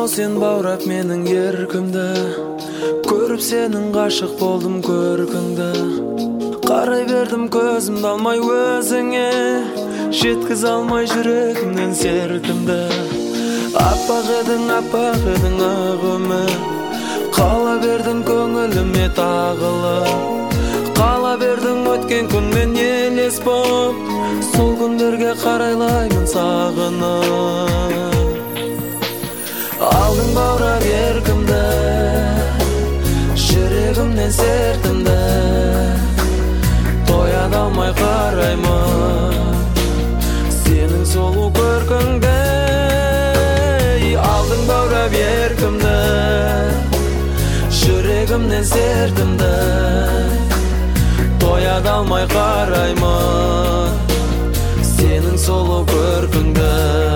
сен баурап менің еркімді, көріп сенің ғашық болдым көркіңді. Қарай бердім көзімді алмай өзіңе, жеткіз алмай жүрегімнен сертімді. Аппақ едің ақ үміт, қала бердің көңіліме тағылып. Қала бердің өткен күнмен елес боп, сол күндерге қарайлаймын сағынып. Алдың баурап еркімді, жүрегімнен сертімді, тояда алмай қараймын сенің сұлу көркіңді. Алдың баурап еркімді, жүрегімнен сертімді, тояда алмай қараймын сенің сұлу көркіңді.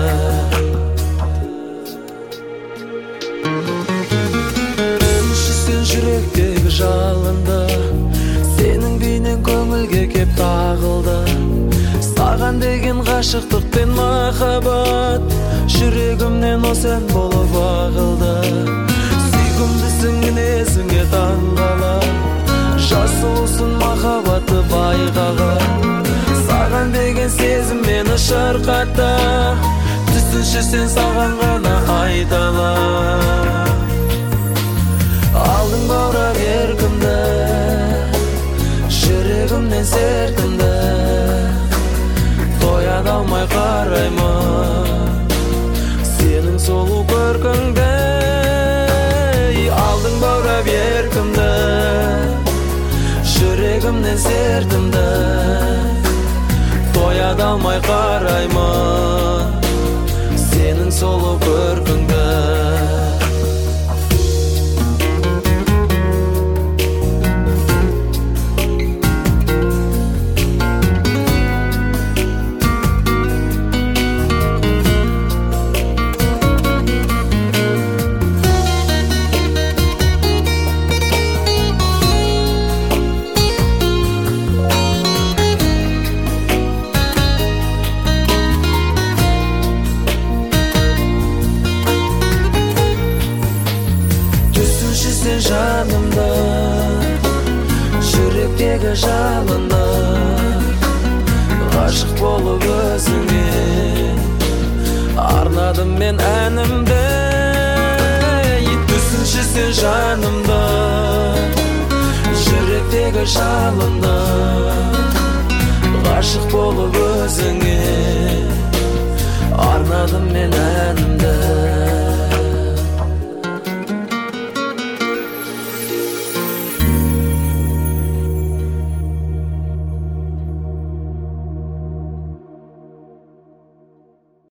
Сен жүректегі жалынды, сенің бейнең көңілге кеп тағылды. Саған деген ғашықтық пен махаббат жүрегімнен осен болып ағылды. Сүйкімдісің мінезіңе таңғалып, жас сұлусың махаббатты байқаған. Саған деген сезім мені шырқатты, түсінші сен саған ғана айталам. Алдың баурап еркімді, жүрегімнен сертімді, тояда алмай қараймын сенің сұлу көркіңді. Алдың баурап еркімді, жүрегімнен сертімді, тояда алмай қараймын сенің сұлу көркіңді. Сен жанымда, жүректегі жалында, ғашық болып өзіңе арнадым мен әнімді. Түсінші сен жанымда, жүректегі жалында, ғашық болып өзіңе арнадым мен әнімді.